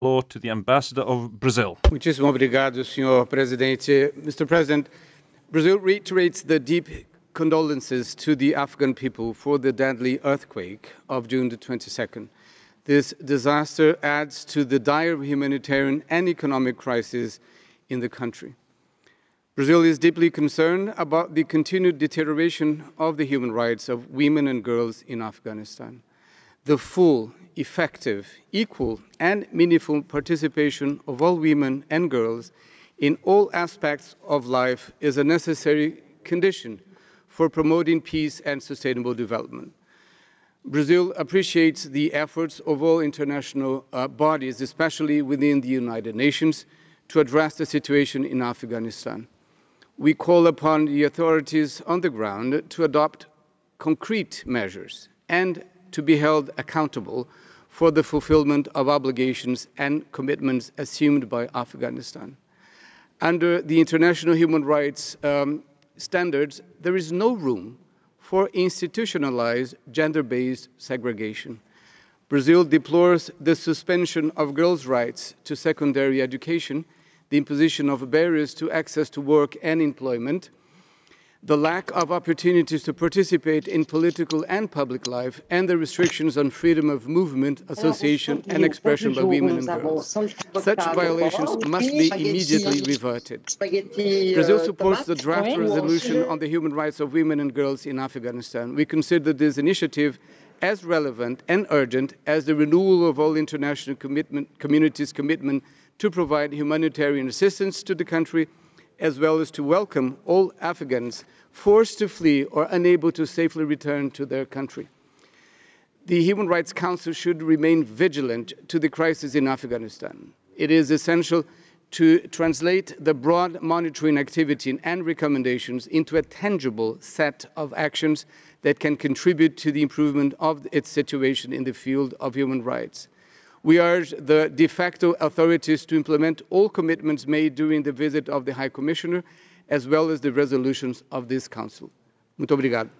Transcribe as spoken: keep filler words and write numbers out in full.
Floor to the Ambassador of Brazil. Muitíssimo obrigado, senhor Presidente. Mister President, Brazil reiterates the deep condolences to the Afghan people for the deadly earthquake of June the twenty-second. This disaster adds to the dire humanitarian and economic crisis in the country. Brazil is deeply concerned about the continued deterioration of the human rights of women and girls in Afghanistan. The full, effective, equal, and meaningful participation of all women and girls in all aspects of life is a necessary condition for promoting peace and sustainable development. Brazil appreciates the efforts of all international uh, bodies, especially within the United Nations, to address the situation in Afghanistan. We call upon the authorities on the ground to adopt concrete measures and to be held accountable for the fulfillment of obligations and commitments assumed by Afghanistan. Under the international human rights um, standards, there is no room for institutionalized gender-based segregation. Brazil deplores the suspension of girls' rights to secondary education, the imposition of barriers to access to work and employment, the lack of opportunities to participate in political and public life, and the restrictions on freedom of movement, association, and expression by women and girls. Such violations must be immediately reverted. Brazil supports the draft resolution on the human rights of women and girls in Afghanistan. We consider this initiative as relevant and urgent as the renewal of all international commitment, communities' commitment to provide humanitarian assistance to the country, as well as to welcome all Afghans forced to flee or unable to safely return to their country. The Human Rights Council should remain vigilant to the crisis in Afghanistan. It is essential to translate the broad monitoring activity and recommendations into a tangible set of actions that can contribute to the improvement of its situation in the field of human rights. We urge the de facto authorities to implement all commitments made during the visit of the High Commissioner, as well as the resolutions of this Council. Muito obrigado.